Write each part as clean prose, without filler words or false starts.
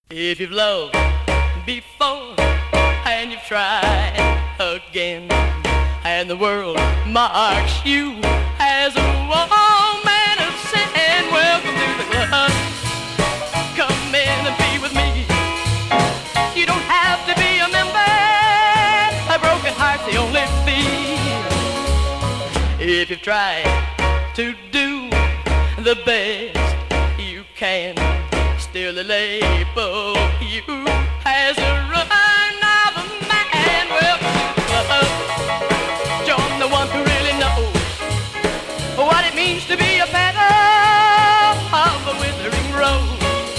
If you've loved before and you've tried again, and the world marks you as a woman of sin, welcome to the club. Come in and be with me. You don't have to be a member. A broken heart's the only fee. If you've tried to do the best you can, still the label you as a run of a man. Welcome to the club. Join the one who really knows what it means to be a petal of a withering rose.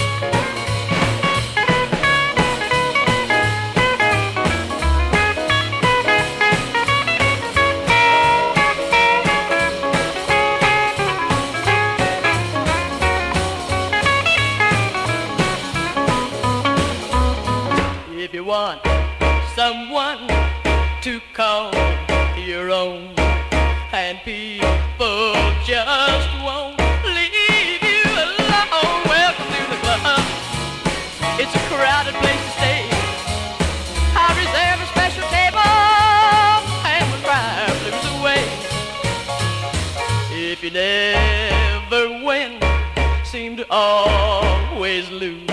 If you want someone to call your own, and people just won't leave you alone, welcome to the club. It's a crowded place to stay. I reserve a special table and we'll cry our blues away. If you never win, seem to always lose,